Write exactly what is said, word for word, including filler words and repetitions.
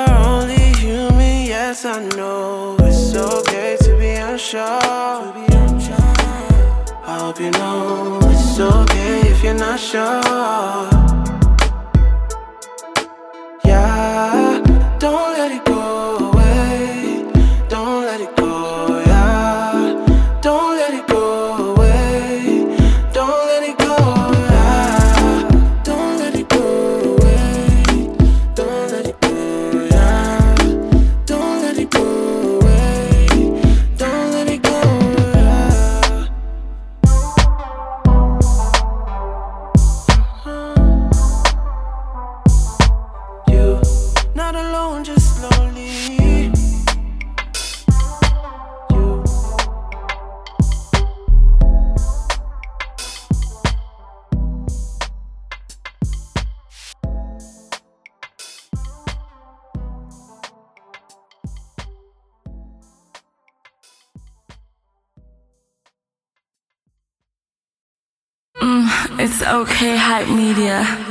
are only human, yes I know. It's okay to be unsure. I hope you know it's okay if you're not sure. Yeah, don't let it go away. Don't let it go, yeah. Don't let it go away. Don't let it go, yeah. Don't let it go away. Don't let it go, yeah. Don't let it go away. Don't let it go, yeah. You not alone, just slowly. You Mm, it's okay, Hype Media.